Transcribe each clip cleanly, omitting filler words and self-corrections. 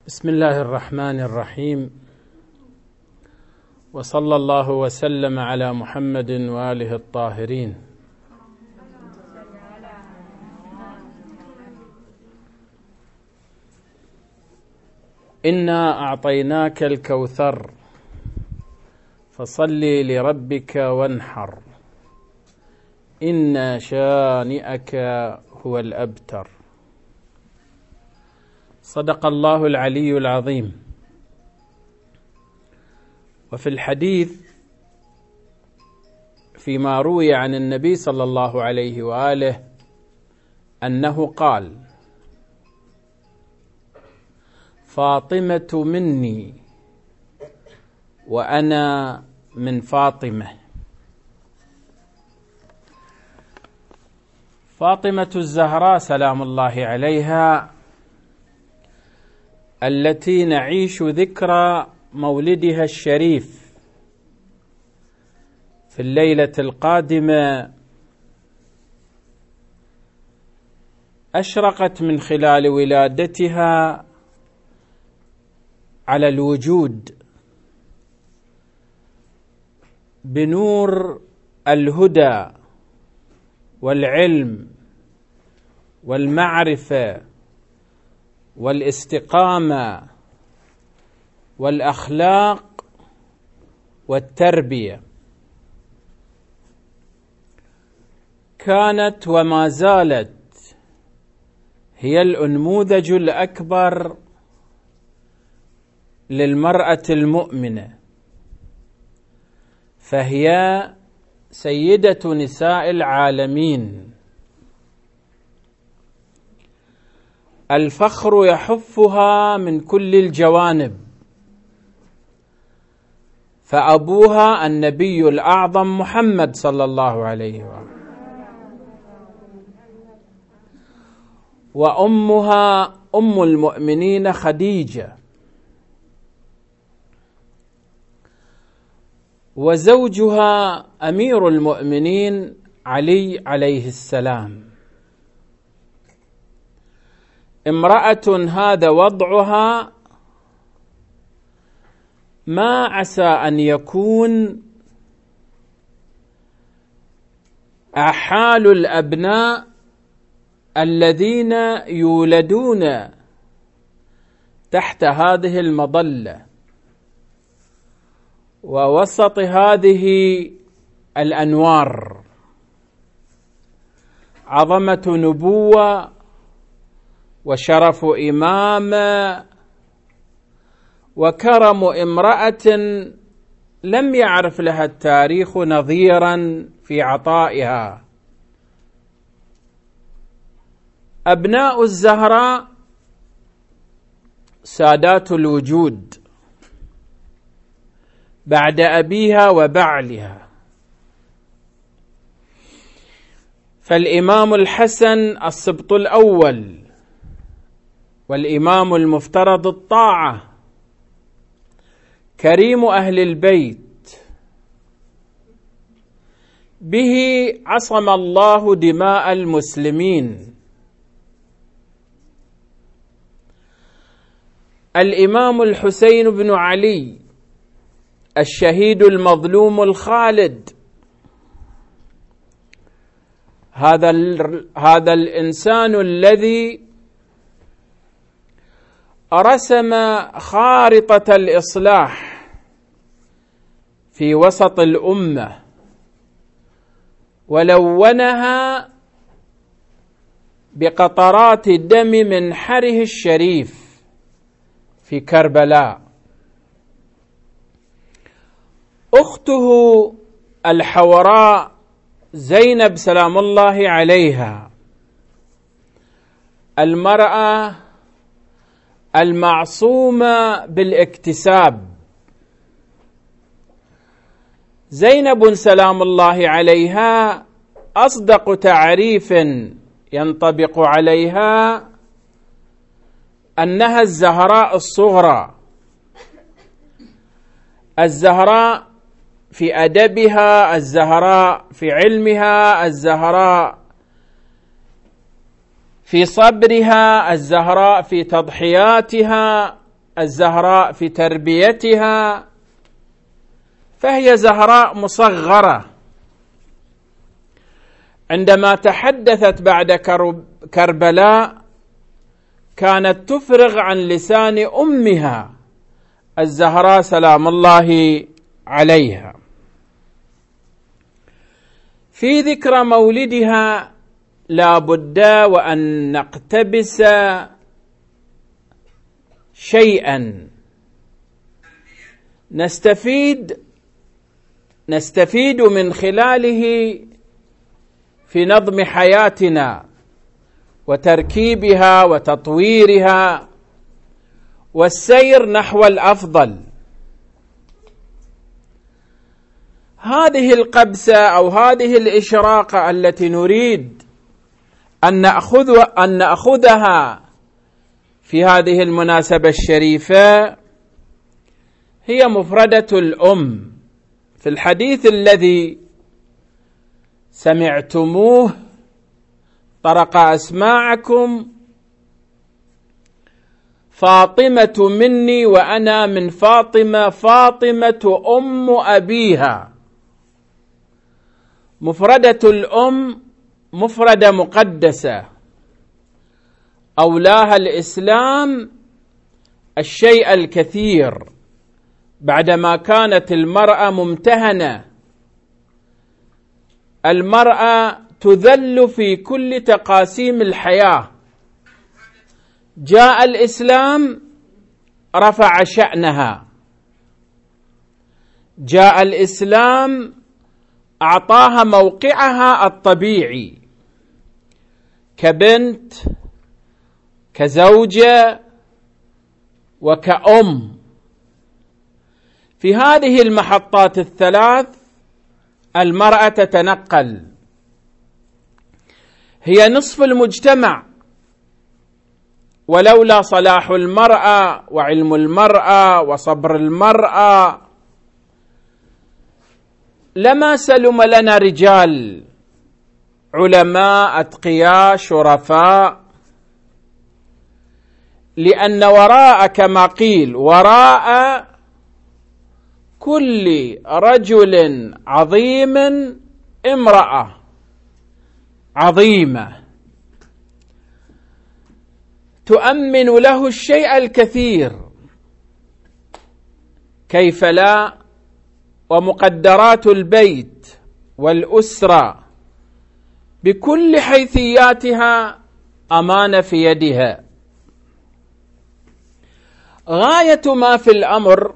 بسم الله الرحمن الرحيم، وصلى الله وسلم على محمد وآله الطاهرين. إنا أعطيناك الكوثر فصل لربك وانحر إن شانئك هو الأبتر. صدق الله العلي العظيم. وفي الحديث فيما روي عن النبي صلى الله عليه وآله أنه قال: فاطمة مني وأنا من فاطمة. فاطمة الزهراء سلام الله عليها، التي نعيش ذكرى مولدها الشريف في الليلة القادمة، أشرقت من خلال ولادتها على الوجود بنور الهدى والعلم والمعرفة والاستقامة والأخلاق والتربية. كانت وما زالت هي الأنموذج الأكبر للمرأة المؤمنة، فهي سيدة نساء العالمين. الفخر يحفها من كل الجوانب، فأبوها النبي الأعظم محمد صلى الله عليه وآله، وأمها أم المؤمنين خديجة، وزوجها أمير المؤمنين علي عليه السلام. امرأة هذا وضعها ما عسى أن يكون أحال الأبناء الذين يولدون تحت هذه المظلة ووسط هذه الأنوار. عظمة نبوة وشرف إمامة وكرم امرأة لم يعرف لها التاريخ نظيرا في عطائها. أبناء الزهراء سادات الوجود بعد أبيها وبعلها، فالإمام الحسن السبط الأول والإمام المفترض الطاعة، كريم أهل البيت، به عصم الله دماء المسلمين. الإمام الحسين بن علي الشهيد المظلوم الخالد، هذا الإنسان الذي رسم خارطة الإصلاح في وسط الأمة ولونها بقطرات دم منحره الشريف في كربلاء. أخته الحوراء زينب سلام الله عليها، المرأة المعصومة بالاكتساب. زينب سلام الله عليها أصدق تعريف ينطبق عليها أنها الزهراء الصغرى، الزهراء في أدبها، الزهراء في علمها، الزهراء في صبرها، الزهراء في تضحياتها، الزهراء في تربيتها فهي زهراء مصغرة. عندما تحدثت بعد كربلاء كانت تفرغ عن لسان أمها الزهراء سلام الله عليها. في ذكرى مولدها لا بد وأن نقتبس شيئا نستفيد من خلاله في نظم حياتنا وتركيبها وتطويرها والسير نحو الأفضل. هذه القبسة أو هذه الإشراقة التي نريد أن نأخذها في هذه المناسبة الشريفة هي مفردة الأم. في الحديث الذي سمعتموه طرق أسماعكم: فاطمة مني وأنا من فاطمة، فاطمة أم أبيها. مفردة الأم مفردة مقدسة أولاها الإسلام الشيء الكثير بعدما كانت المرأة ممتهنة، المرأة تذل في كل تقاسيم الحياة. جاء الإسلام رفع شأنها، جاء الإسلام أعطاها موقعها الطبيعي كبنت، كزوجة، وكأم. في هذه المحطات الثلاث المرأة تتنقل، هي نصف المجتمع. ولولا صلاح المرأة وعلم المرأة وصبر المرأة لما سلم لنا رجال علماء أتقياء شرفاء، لأن وراء، كما قيل، وراء كل رجل عظيم امرأة عظيمة تؤمن له الشيء الكثير، كيف لا؟ ومقدرات البيت والأسرة بكل حيثياتها أمانة في يدها. غاية ما في الأمر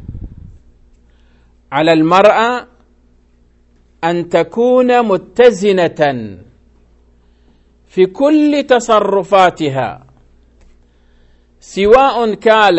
على المرأة أن تكون متزنة في كل تصرفاتها، سواء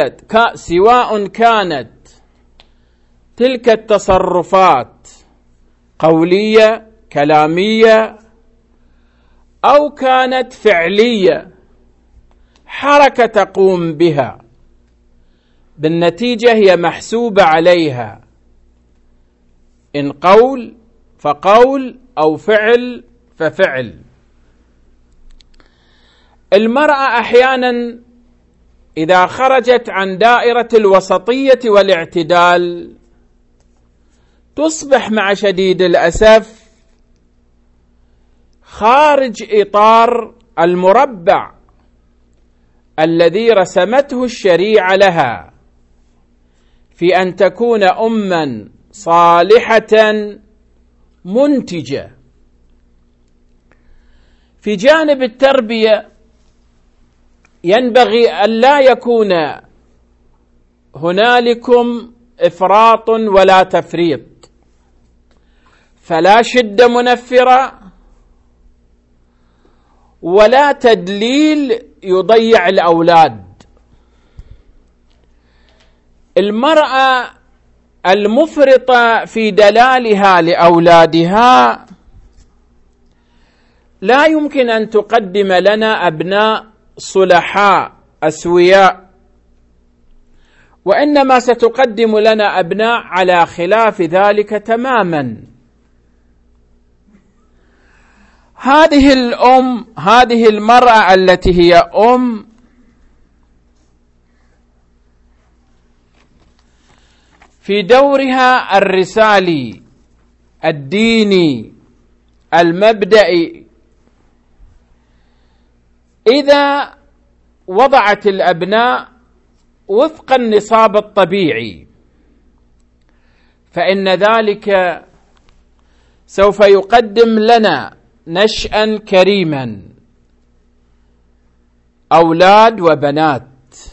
كانت تلك التصرفات قولية كلامية أو كانت فعلية حركة تقوم بها، بالنتيجة هي محسوبة عليها، إن قول فقول أو فعل ففعل. المرأة أحيانا إذا خرجت عن دائرة الوسطية والاعتدال تصبح مع شديد الأسف خارج إطار المربع الذي رسمته الشريعة لها في أن تكون أماً صالحة منتجة. في جانب التربية ينبغي أن لا يكون هنالكم إفراط ولا تفريط، فلا شدة منفرة ولا تدليل يضيع الأولاد. المرأة المفرطة في دلالها لأولادها لا يمكن أن تقدم لنا أبناء صلحاء أسوياء، وإنما ستقدم لنا أبناء على خلاف ذلك تماما. هذه المرأة التي هي أم في دورها الرسالي الديني المبدئي، إذا وضعت الأبناء وفق النصاب الطبيعي، فإن ذلك سوف يقدم لنا نشأً كريماً، أولاد وبنات.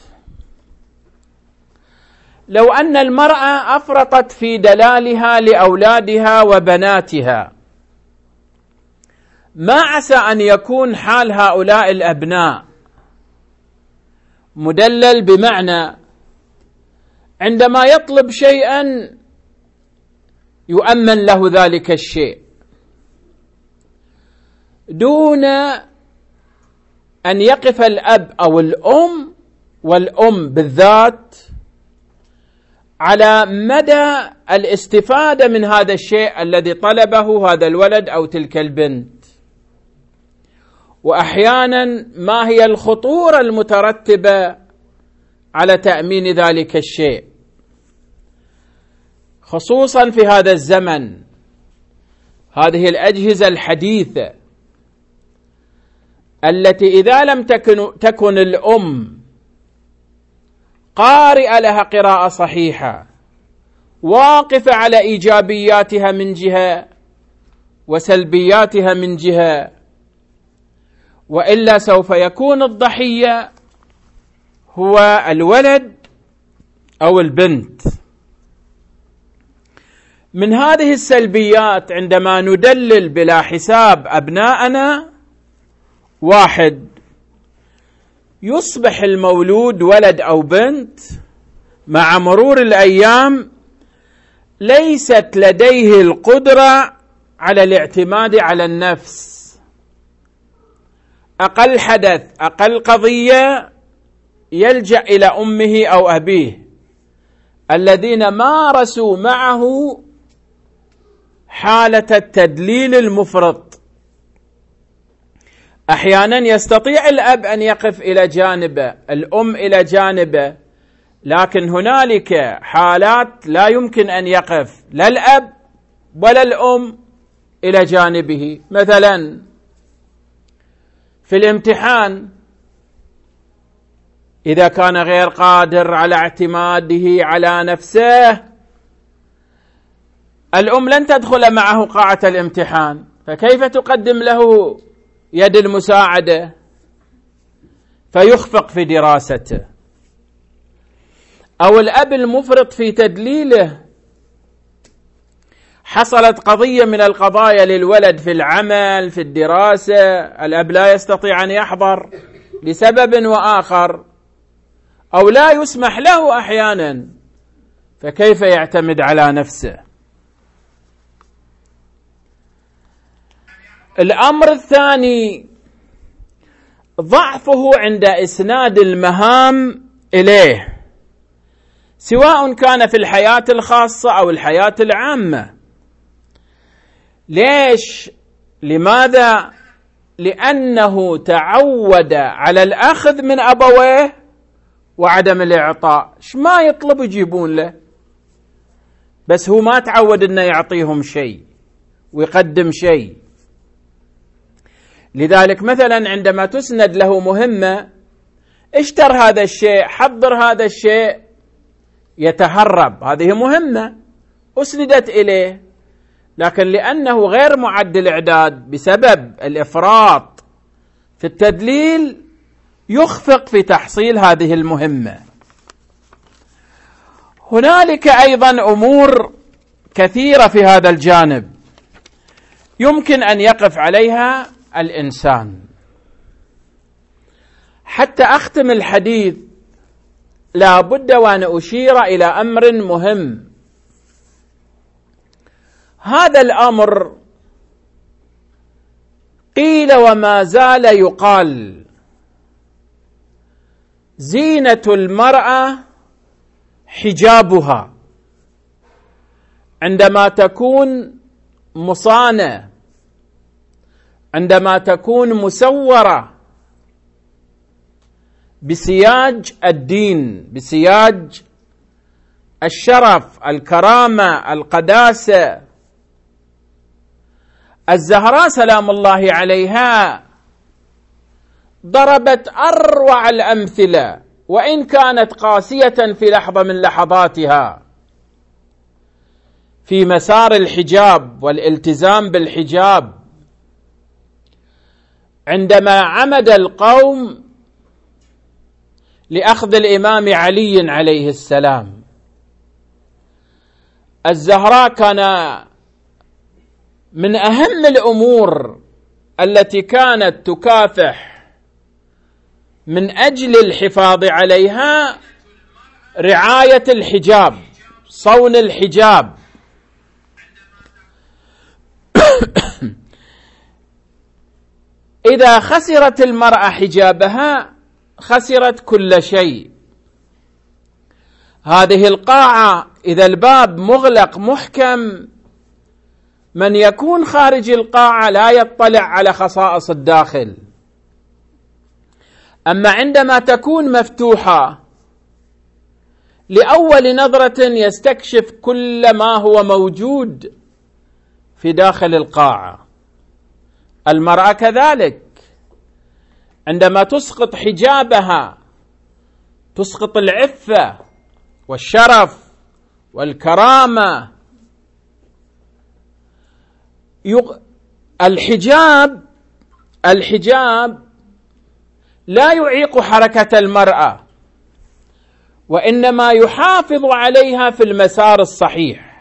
لو أن المرأة أفرطت في دلالها لأولادها وبناتها، ما عسى أن يكون حال هؤلاء الأبناء مدلل، بمعنى عندما يطلب شيئا يؤمن له ذلك الشيء دون أن يقف الأب أو الأم، والأم بالذات، على مدى الاستفادة من هذا الشيء الذي طلبه هذا الولد أو تلك البنت، وأحيانا ما هي الخطورة المترتبة على تأمين ذلك الشيء، خصوصا في هذا الزمن. هذه الأجهزة الحديثة التي إذا لم تكن الأم قارئة لها قراءة صحيحة، واقفة على إيجابياتها من جهة وسلبياتها من جهة، وإلا سوف يكون الضحية هو الولد أو البنت. من هذه السلبيات عندما ندلل بلا حساب أبناءنا، واحد، يصبح المولود ولد أو بنت مع مرور الأيام ليست لديه القدرة على الاعتماد على النفس. أقل حدث، أقل قضية، يلجأ إلى أمه أو أبيه الذين مارسوا معه حالة التدليل المفرط. أحيانا يستطيع الأب أن يقف إلى جانبه، الأم إلى جانبه، لكن هنالك حالات لا يمكن أن يقف لا الأب ولا الأم إلى جانبه. مثلا في الامتحان إذا كان غير قادر على اعتماده على نفسه، الأم لن تدخل معه قاعة الامتحان، فكيف تقدم له يد المساعدة فيخفق في دراسته؟ أو الأب المفرط في تدليله، حصلت قضية من القضايا للولد في العمل، في الدراسة، الأب لا يستطيع أن يحضر لسبب وآخر، أو لا يسمح له أحيانا، فكيف يعتمد على نفسه؟ الأمر الثاني، ضعفه عند إسناد المهام إليه، سواء كان في الحياة الخاصة أو الحياة العامة. ليش؟ لماذا؟ لأنه تعود على الأخذ من أبويه وعدم الإعطاء. ما يطلب يجيبون له، بس هو ما تعود أنه يعطيهم شيء ويقدم شيء. لذلك مثلا عندما تسند له مهمة، اشتر هذا الشيء، حضر هذا الشيء، يتهرب. هذه مهمة أسندت إليه، لكن لأنه غير معد الإعداد بسبب الإفراط في التدليل يخفق في تحصيل هذه المهمة. هنالك أيضا أمور كثيرة في هذا الجانب يمكن أن يقف عليها الإنسان. حتى أختم الحديث لا بد وأن أشير إلى أمر مهم. هذا الأمر قيل وما زال يقال: زينة المرأة حجابها. عندما تكون مصانة، عندما تكون مسورة بسياج الدين، بسياج الشرف، الكرامة، القداسة. الزهراء سلام الله عليها ضربت أروع الأمثلة، وإن كانت قاسية في لحظة من لحظاتها، في مسار الحجاب والالتزام بالحجاب. عندما عمد القوم لأخذ الإمام علي عليه السلام، الزهراء كان من أهم الأمور التي كانت تكافح من أجل الحفاظ عليها رعاية الحجاب، صون الحجاب. إذا خسرت المرأة حجابها خسرت كل شيء. هذه القاعة إذا الباب مغلق محكم، من يكون خارج القاعة لا يطلع على خصائص الداخل. أما عندما تكون مفتوحة، لأول نظرة يستكشف كل ما هو موجود في داخل القاعة. المرأة كذلك، عندما تسقط حجابها تسقط العفة والشرف والكرامة. الحجاب لا يعيق حركة المرأة، وإنما يحافظ عليها في المسار الصحيح.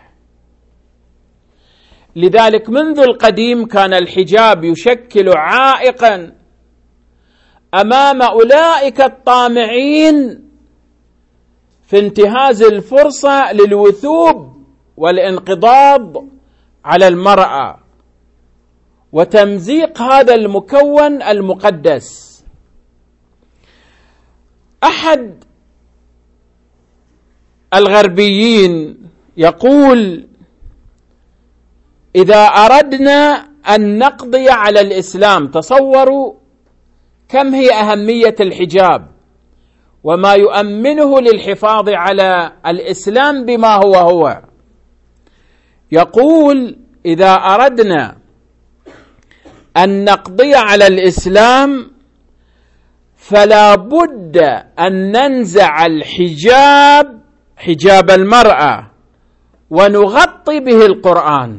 لذلك منذ القديم كان الحجاب يشكل عائقا أمام أولئك الطامعين في انتهاز الفرصة للوثوب والانقضاض على المرأة وتمزيق هذا المكون المقدس. أحد الغربيين يقول: إذا أردنا أن نقضي على الإسلام، تصوروا كم هي أهمية الحجاب وما يؤمنه للحفاظ على الإسلام بما هو. يقول: إذا أردنا أن نقضي على الإسلام فلا بد أن ننزع الحجاب، حجاب المرأة، ونغطي به القرآن.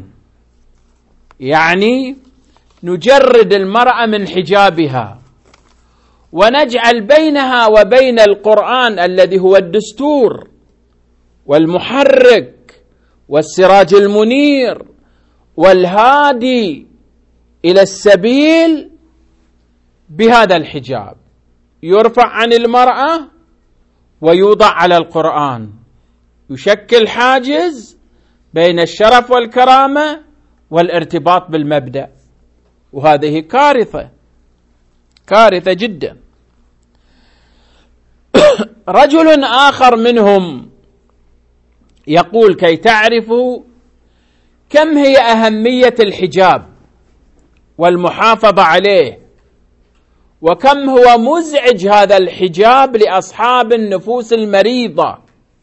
يعني نجرد المرأة من حجابها ونجعل بينها وبين القرآن الذي هو الدستور والمحرك والسراج المنير والهادي إلى السبيل بهذا الحجاب، يرفع عن المرأة ويوضع على القرآن، يشكل حاجز بين الشرف والكرامة والارتباط بالمبدأ. وهذه كارثة، كارثة جدا. رجل آخر منهم يقول: كي تعرفوا كم هي أهمية الحجاب والمحافظة عليه، وكم هو مزعج هذا الحجاب لأصحاب النفوس المريضة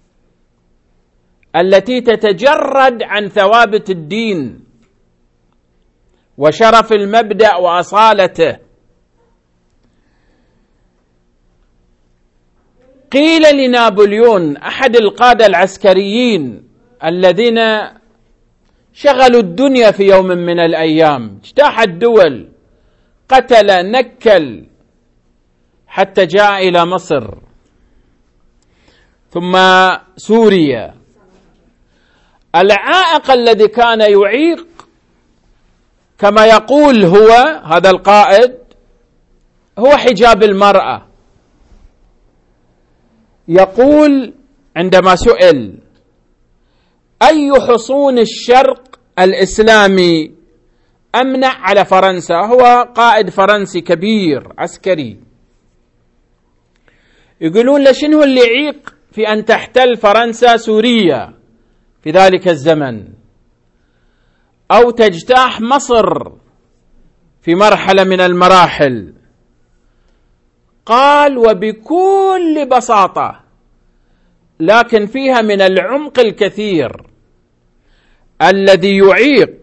التي تتجرد عن ثوابت الدين وشرف المبدأ وأصالته. قيل لنابليون أحد القادة العسكريين الذين شغلوا الدنيا في يوم من الأيام، اجتاح الدول، قتل، نكل، حتى جاء إلى مصر ثم سوريا. العائق الذي كان يعيق كما يقول هو هذا القائد هو حجاب المرأة. يقول عندما سئل: أي حصون الشرق الإسلامي أمنع على فرنسا؟ هو قائد فرنسي كبير عسكري. يقولون له: شنو اللي يعيق في أن تحتل فرنسا سوريا في ذلك الزمن، أو تجتاح مصر في مرحلة من المراحل؟ قال: وبكل بساطة لكن فيها من العمق الكثير الذي يعيق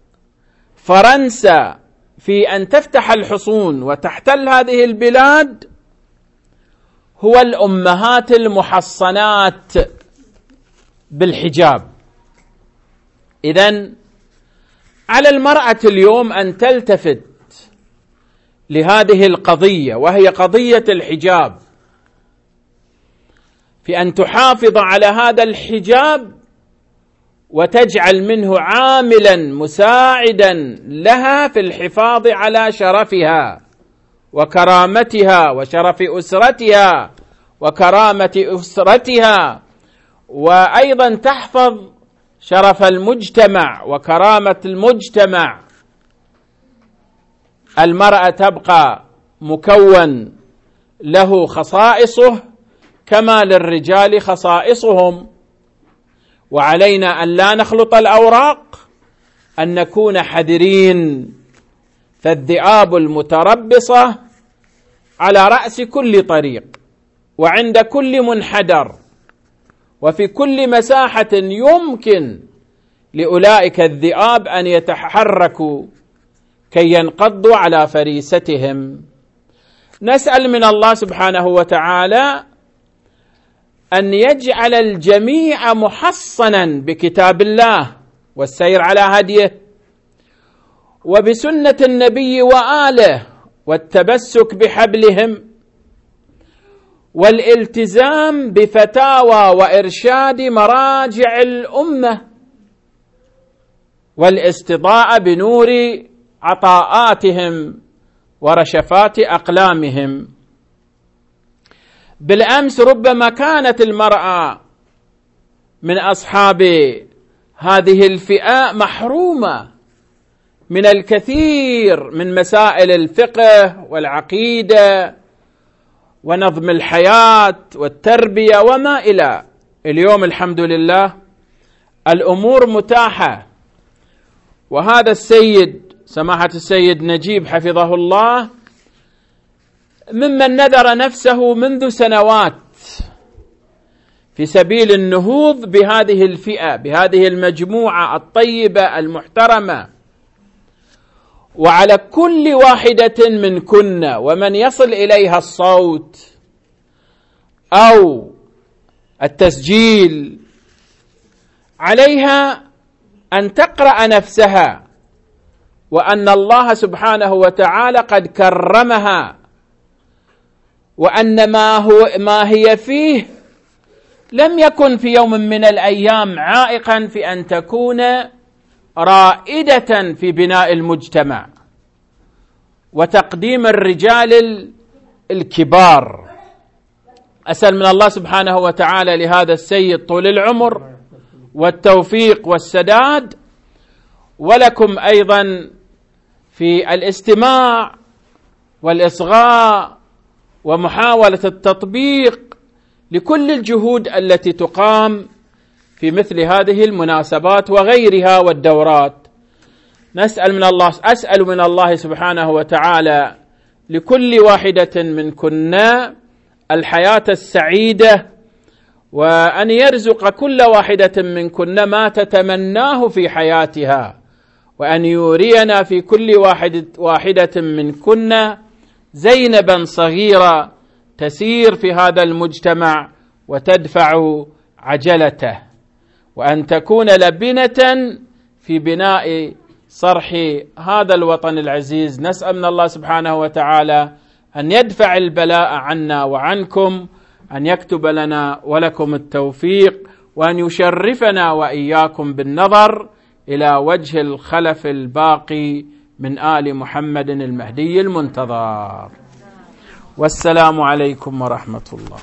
فرنسا في أن تفتح الحصون وتحتل هذه البلاد هو الأمهات المحصنات بالحجاب. إذن على المرأة اليوم أن تلتفت لهذه القضية، وهي قضية الحجاب، في أن تحافظ على هذا الحجاب وتجعل منه عاملا مساعدا لها في الحفاظ على شرفها وكرامتها وشرف أسرتها وكرامة أسرتها، وأيضا تحفظ شرف المجتمع وكرامة المجتمع. المرأة تبقى مكون له خصائصه كما للرجال خصائصهم، وعلينا أن لا نخلط الأوراق، أن نكون حذرين، فالذئاب المتربصة على رأس كل طريق وعند كل منحدر وفي كل مساحة يمكن لأولئك الذئاب أن يتحركوا كي ينقضوا على فريستهم. نسأل من الله سبحانه وتعالى أن يجعل الجميع محصنا بكتاب الله والسير على هديه وبسنة النبي وآله والتمسك بحبلهم والالتزام بفتاوى وإرشاد مراجع الأمة والاستضاءة بنور عطاءاتهم ورشفات أقلامهم. بالأمس ربما كانت المرأة من أصحاب هذه الفئة محرومة من الكثير من مسائل الفقه والعقيدة ونظم الحياة والتربية وما إلى. اليوم الحمد لله الأمور متاحة، وهذا السيد سماحة السيد نجيب حفظه الله ممن نذر نفسه منذ سنوات في سبيل النهوض بهذه الفئة، بهذه المجموعة الطيبة المحترمة. وعلى كل واحدة منكن ومن يصل إليها الصوت أو التسجيل عليها أن تقرأ نفسها، وأن الله سبحانه وتعالى قد كرمها، وأن ما هي فيه لم يكن في يوم من الأيام عائقا في أن تكون رائدة في بناء المجتمع وتقديم الرجال الكبار. أسأل من الله سبحانه وتعالى لهذا السيد طول العمر والتوفيق والسداد، ولكم أيضا في الاستماع والإصغاء ومحاولة التطبيق لكل الجهود التي تقام في مثل هذه المناسبات وغيرها والدورات. أسأل من الله سبحانه وتعالى لكل واحدة منكن الحياة السعيدة، وأن يرزق كل واحدة منكن ما تتمناه في حياتها، وأن يورينا في كل واحدة منكن زينبا صغيرة تسير في هذا المجتمع وتدفع عجلته، وأن تكون لبنة في بناء صرح هذا الوطن العزيز. نسأل من الله سبحانه وتعالى أن يدفع البلاء عنا وعنكم، أن يكتب لنا ولكم التوفيق، وأن يشرفنا وإياكم بالنظر إلى وجه الخلف الباقي من آل محمد المهدي المنتظر. والسلام عليكم ورحمة الله.